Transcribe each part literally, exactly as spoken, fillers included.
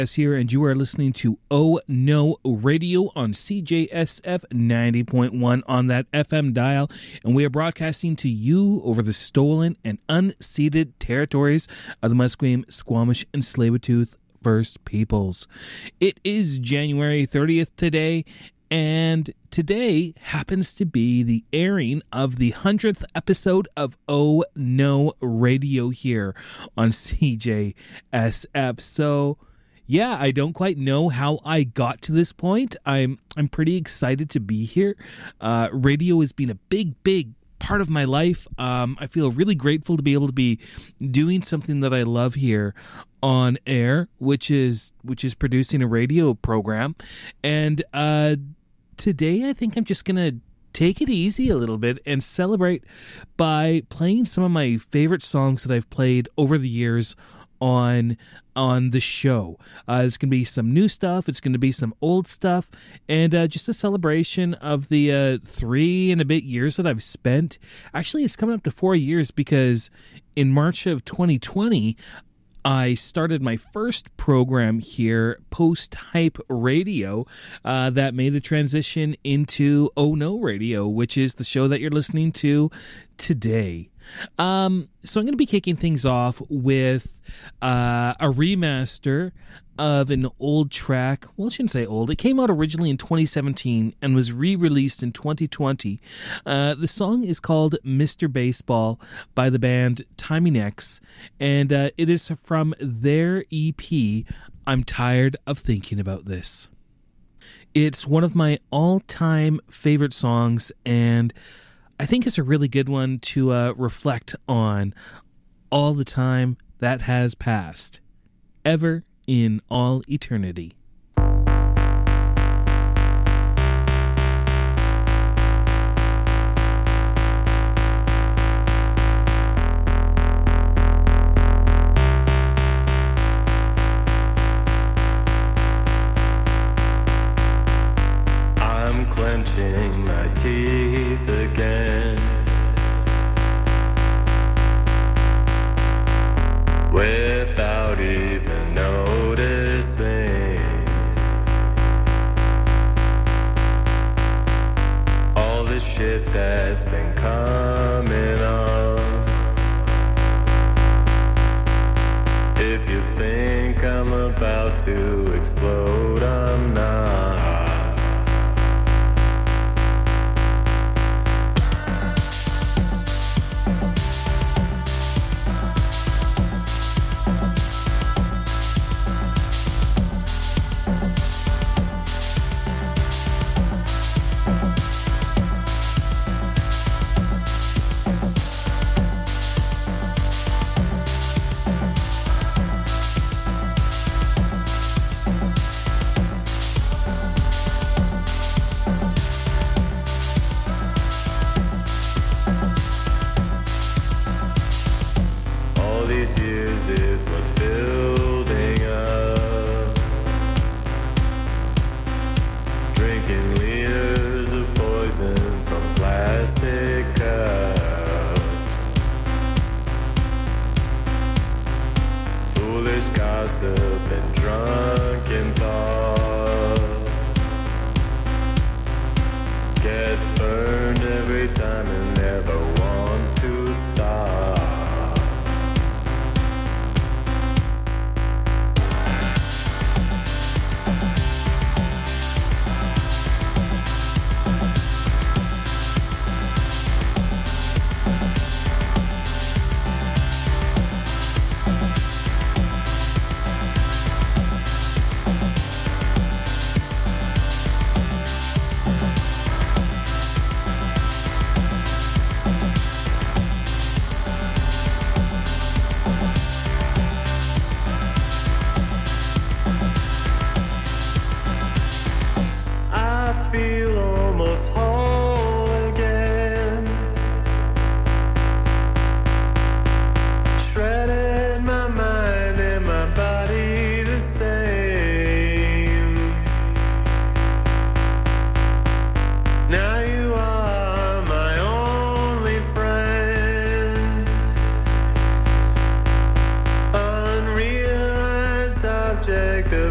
Here, and you are listening to Oh No Radio on C J S F ninety point one on that F M dial, and we are broadcasting to you over the stolen and unceded territories of the Musqueam, Squamish, and Tsleil-Waututh First Peoples. It is January thirtieth today, and today happens to be the airing of the hundredth episode of Oh No Radio here on C J S F. So yeah, I don't quite know how I got to this point. I'm I'm pretty excited to be here. Uh, radio has been a big, big part of my life. Um, I feel really grateful to be able to be doing something that I love here on air, which is which is producing a radio program. And uh, today, I think I'm just gonna take it easy a little bit and celebrate by playing some of my favorite songs that I've played over the years on on the show. Uh, it's going to be some new stuff. It's going to be some old stuff, and uh, just a celebration of the uh, three and a bit years that I've spent. Actually, it's coming up to four years because in March of twenty twenty, I started my first program here, Post Hype Radio, uh, that made the transition into Oh No Radio, which is the show that you're listening to today. Um, so I'm going to be kicking things off with uh, a remaster of an old track. Well, I shouldn't say old. It came out originally in twenty seventeen and was re-released in twenty twenty. Uh, the song is called Mister Baseball by the band Timing X, and uh, it is from their E P, I'm Tired of Thinking About This. It's one of my all-time favorite songs, and I think it's a really good one to uh, reflect on all the time that has passed, ever in all eternity. I'm clenching my teeth again, without even noticing all the shit that's been coming on. If you think I'm about to explode, I'm not.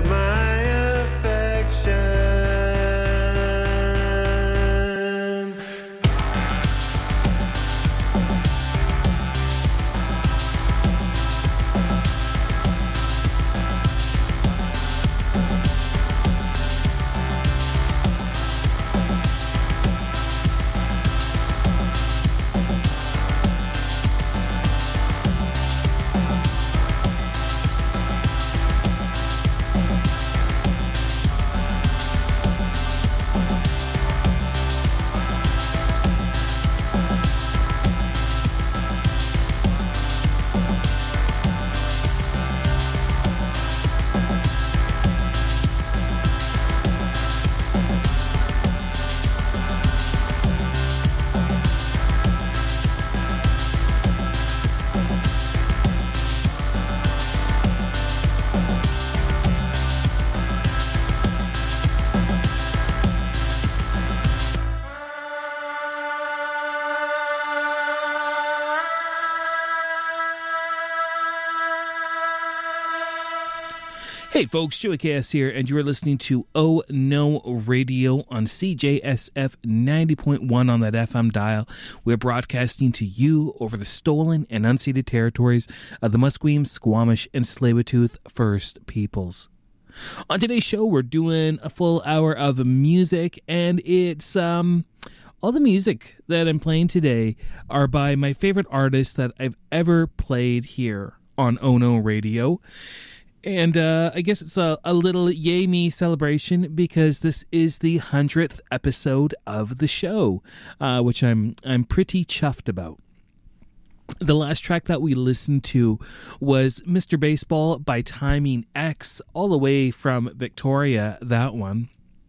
my affection. Hey folks, Joey K S here, and you are listening to Oh No Radio on C J S F ninety point one on that F M dial. We're broadcasting to you over the stolen and unceded territories of the Musqueam, Squamish, and Tsleil-Waututh First Peoples. On today's show, we're doing a full hour of music, and it's um all the music that I'm playing today are by my favorite artists that I've ever played here on Oh No Radio. And uh, I guess it's a, a little yay me celebration because this is the hundredth episode of the show, uh, which I'm I'm pretty chuffed about. The last track that we listened to was Mister Baseball by Timing X, all the way from Victoria, that one.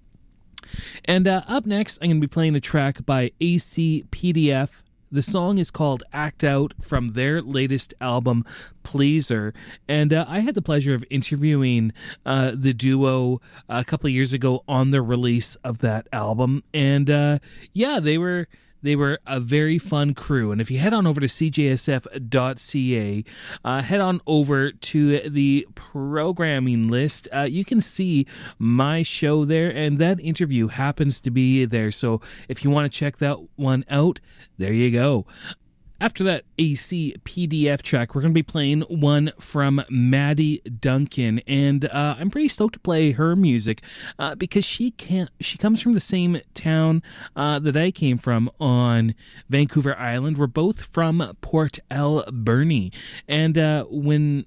And uh, up next, I'm going to be playing a track by A C P D F. The song is called Act Out from their latest album, Pleaser. And uh, I had the pleasure of interviewing uh, the duo a couple of years ago on the release of that album. And uh, yeah, they were... They were a very fun crew. And if you head on over to c j s f dot c a, uh, head on over to the programming list, uh, you can see my show there, and that interview happens to be there. So if you want to check that one out, there you go. After that A C P D F track, we're going to be playing one from Maddie Duncan, and uh, I'm pretty stoked to play her music uh, because she can't. She comes from the same town uh, that I came from on Vancouver Island. We're both from Port Alberni, and uh, when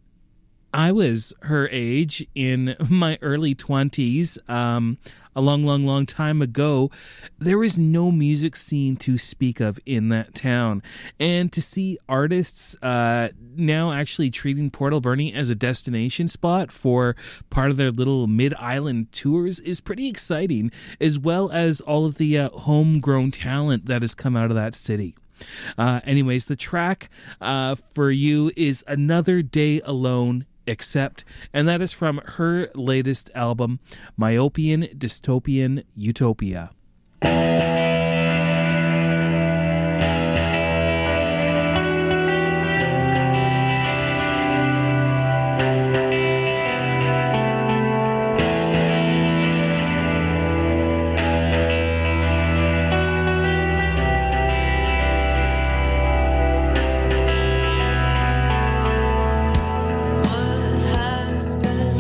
I was her age in my early twenties, um, a long, long, long time ago, there was no music scene to speak of in that town. And to see artists uh, now actually treating Port Alberni as a destination spot for part of their little mid-island tours is pretty exciting, as well as all of the uh, homegrown talent that has come out of that city. Uh, anyways, the track uh, for you is Another Day Alone, Except, and that is from her latest album, Myopian Dystopian Utopia.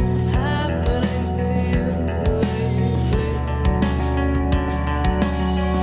Happening to you lately?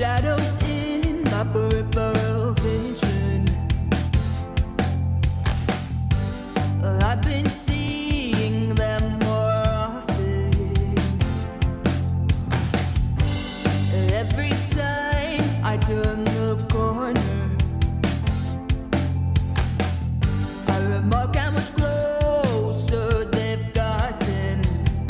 shadows in my peripheral vision. I've been seeing them more often. Every time I turn the corner, I remark how much closer they've gotten.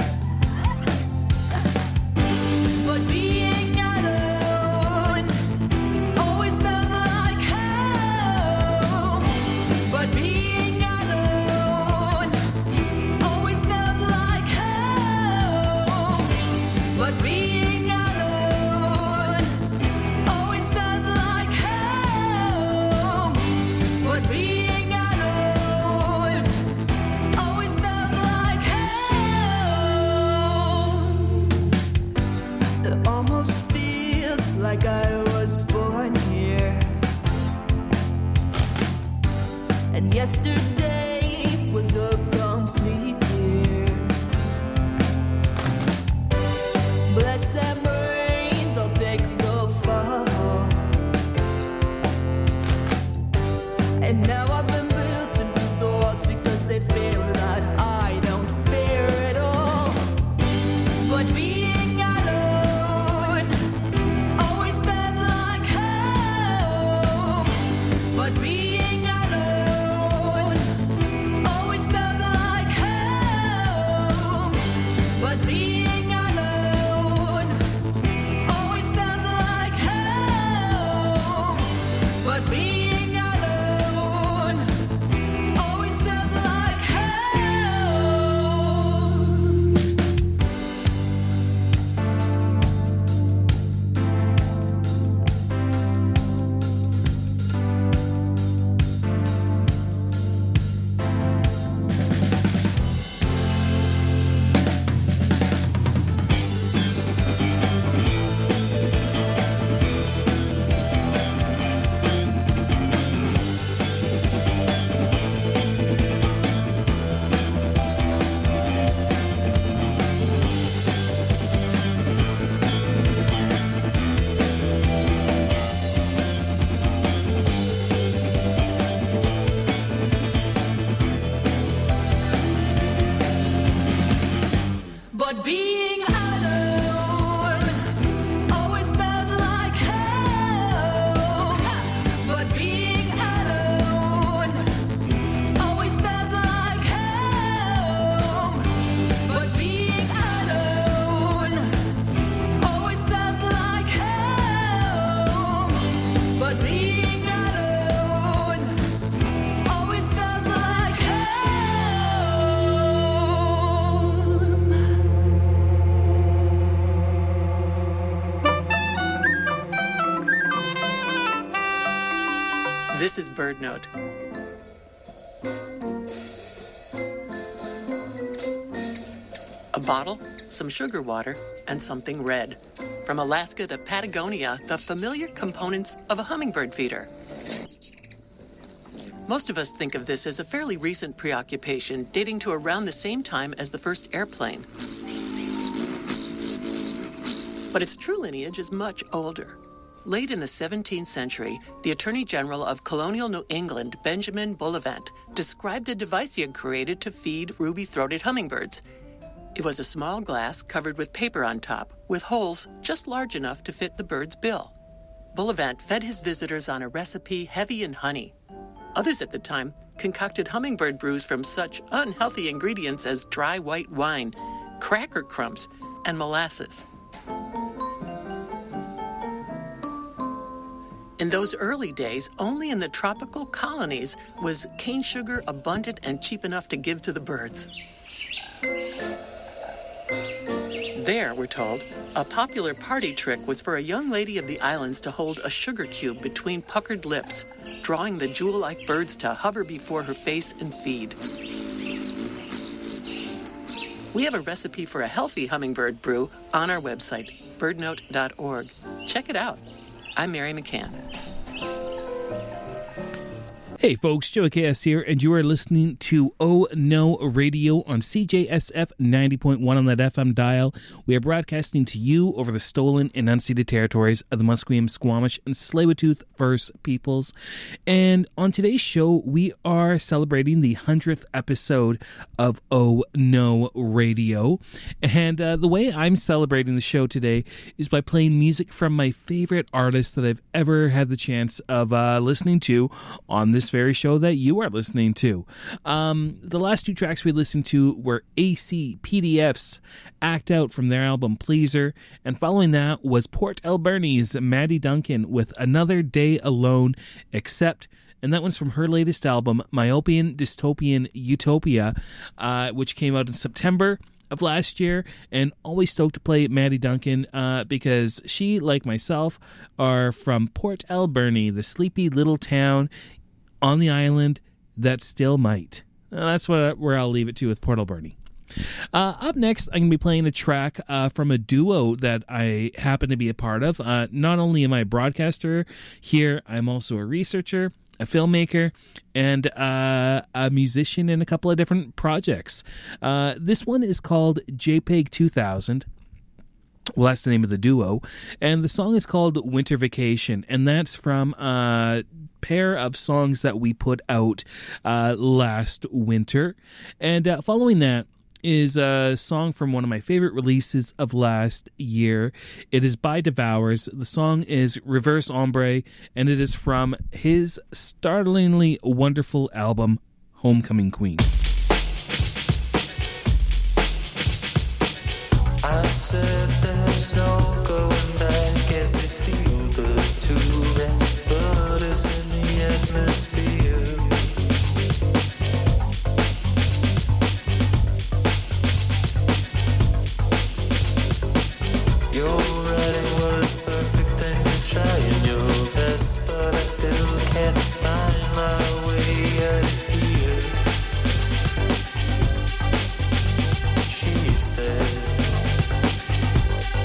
But being alone always felt like hell. But being alone always felt like hell. But being alone always felt like hell. But being alone always felt like hell. It almost feels like I was born here. And yesterday was a complete year. Bless their brains, I'll take the fall. And now I've been built into the walls because they fear that I don't fear at all. But being alone always felt like hell. But being alone always felt like hell. But being alone always felt like hell. But being alone always felt like hell. But being alone always felt like hell. But being alone always felt like hell. But being alone always felt like hell. But being alone always felt like hell. This is Bird Note. A bottle, some sugar water, and something red. From Alaska to Patagonia, the familiar components of a hummingbird feeder. Most of us think of this as a fairly recent preoccupation, dating to around the same time as the first airplane. But its true lineage is much older. Late in the seventeenth century, the Attorney General of colonial New England, Benjamin Bullivant, described a device he had created to feed ruby-throated hummingbirds. It was a small glass covered with paper on top, with holes just large enough to fit the bird's bill. Bullivant fed his visitors on a recipe heavy in honey. Others at the time concocted hummingbird brews from such unhealthy ingredients as dry white wine, cracker crumbs, and molasses. In those early days, only in the tropical colonies was cane sugar abundant and cheap enough to give to the birds. There, we're told, a popular party trick was for a young lady of the islands to hold a sugar cube between puckered lips, drawing the jewel-like birds to hover before her face and feed. We have a recipe for a healthy hummingbird brew on our website, bird note dot org. Check it out. I'm Mary McCann. Hey folks, Joey K S here, and you are listening to Oh No Radio on C J S F ninety point one on that F M dial. We are broadcasting to you over the stolen and unceded territories of the Musqueam, Squamish, and Tsleil-Waututh First Peoples. And on today's show, we are celebrating the hundredth episode of Oh No Radio. And uh, the way I'm celebrating the show today is by playing music from my favorite artists that I've ever had the chance of uh, listening to on this very show that you are listening to. Um, the last two tracks we listened to were A C P D F's Act Out from their album Pleaser, and following that was Port Alberni's Maddie Duncan with Another Day Alone, Except, and that one's from her latest album, Myopian Dystopian Utopia, uh, which came out in September of last year. And always stoked to play Maddie Duncan uh, because she, like myself, are from Port Alberni, the sleepy little town on the island that still might. Uh, that's what where I'll leave it to with Port Alberni. Uh, up next, I'm going to be playing a track uh, from a duo that I happen to be a part of. Uh, not only am I a broadcaster here, I'm also a researcher, a filmmaker, and uh, a musician in a couple of different projects. Uh, this one is called JPEG two thousand. Well, that's the name of the duo. And the song is called Winter Vacation. And that's from a pair of songs that we put out uh, last winter. And uh, following that is a song from one of my favorite releases of last year. It is by Devours. The song is Reverse Ombre, and it is from his startlingly wonderful album, Homecoming Queen. I said there's no going back, guess they sealed the tube, but it's in the atmosphere. Your writing was perfect and you're trying your best, but I still can't find my way out of here. She said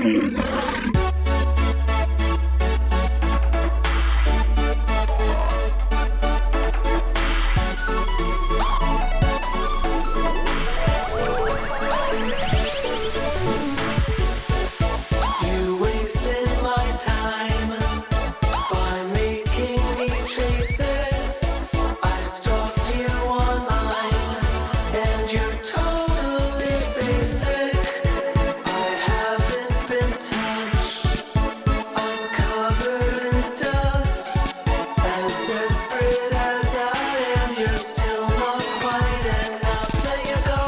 You wasted my time by making me chase it. I stalked you online, and you're totally basic. I haven't been touched. I'm covered in dust. As desperate as I am, you're still not quite enough. Let you go.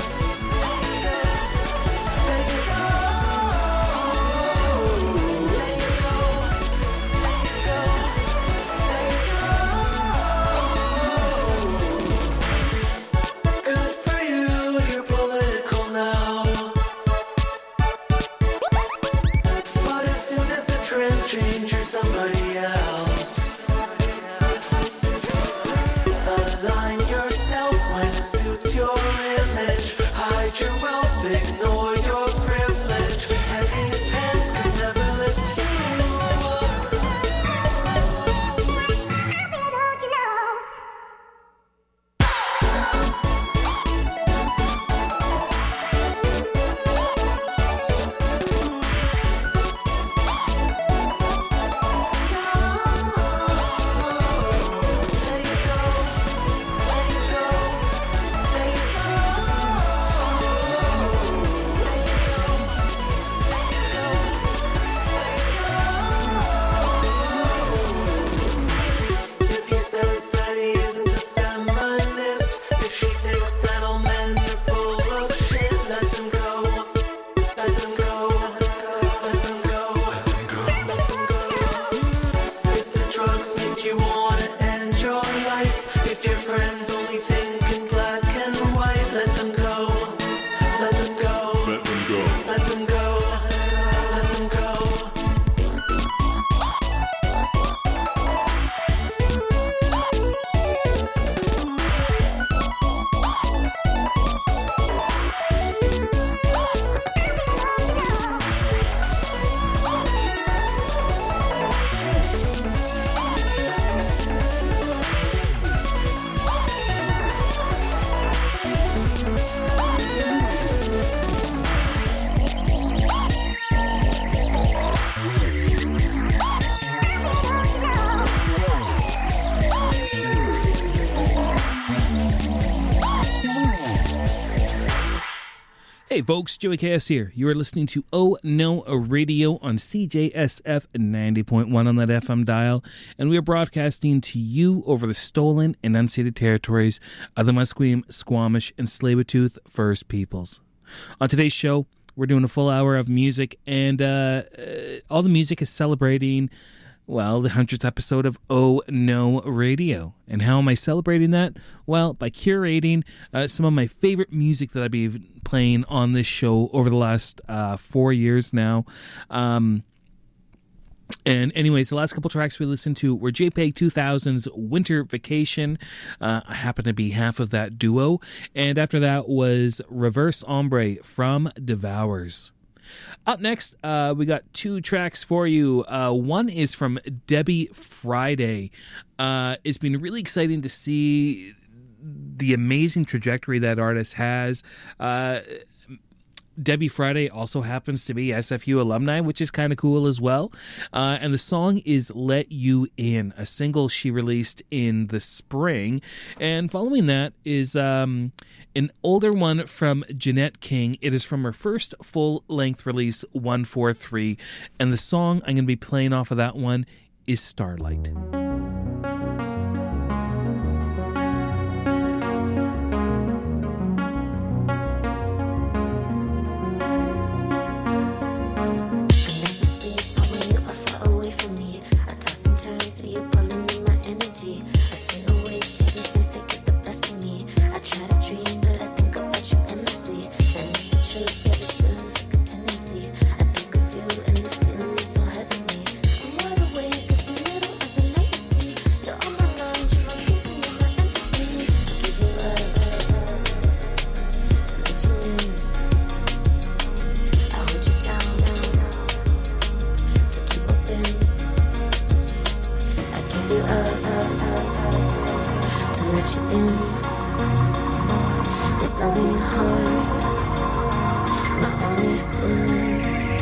Let you go. Let you go. Let you go. Good for you, you're political now. But as soon as the trends change, you're somebody else. Align yourself when it suits your image. Hide your wealth, ignore your privilege. Heaviest hands could never lift you up. Let you go. Let you go. Let you go. Let you go. If he says that he isn't a feminist, if she thinks that all men are full of shit, let them go. Let them go. Let them go. Let them go. If the drugs make you wanna end your life, if your friends only think in black and white, let them go. Let them go. Let them go. Let them go. Let them go. Hey folks, Joey K S here. You are listening to Oh No Radio on C J S F ninety point one on that F M dial, and we are broadcasting to you over the stolen and unceded territories of the Musqueam, Squamish, and Tsleil-Waututh First Peoples. On today's show, we're doing a full hour of music, and uh, uh, all the music is celebrating, well, the hundredth episode of Oh No Radio. And how am I celebrating that? Well, by curating uh, some of my favorite music that I've been playing on this show over the last uh, four years now. Um, and anyways, the last couple tracks we listened to were JPEG two thousand's Winter Vacation. Uh, I happen to be half of that duo. And after that was Reverse Ombre from Devours. Up next, uh, we got two tracks for you. Uh, one is from Debbie Friday. Uh, it's been really exciting to see the amazing trajectory that artist has. Uh, Debbie Friday also happens to be S F U alumni, which is kind of cool as well. Uh, and the song is Let You In, a single she released in the spring. And following that is um, an older one from Jeanette King. It is from her first full-length release, one four three. And the song I'm going to be playing off of that one is Starlight. Tendency. I think of you and this feeling is so heavenly. I'm wide awake, it's the middle of the night. just loving your heart. My only sin.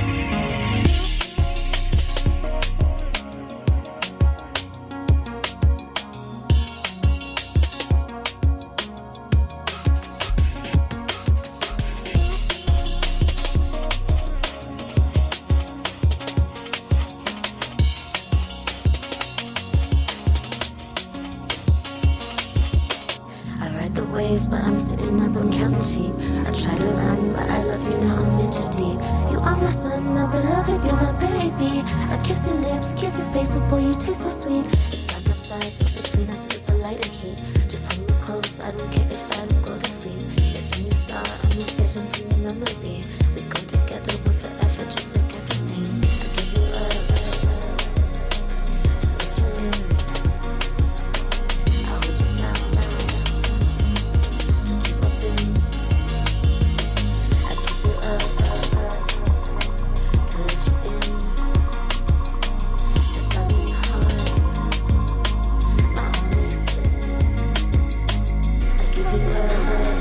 But I'm sitting up, I'm counting sheep. I try to run, but I love you now, I'm in too deep. You are my son, my beloved, you're my baby. I kiss your lips, kiss your face, oh boy, you taste so sweet. It's dark outside, but between us is the light and heat. Just hold me close, I don't care if I don't go to sleep. It's a new star, I'm a vision from your memory.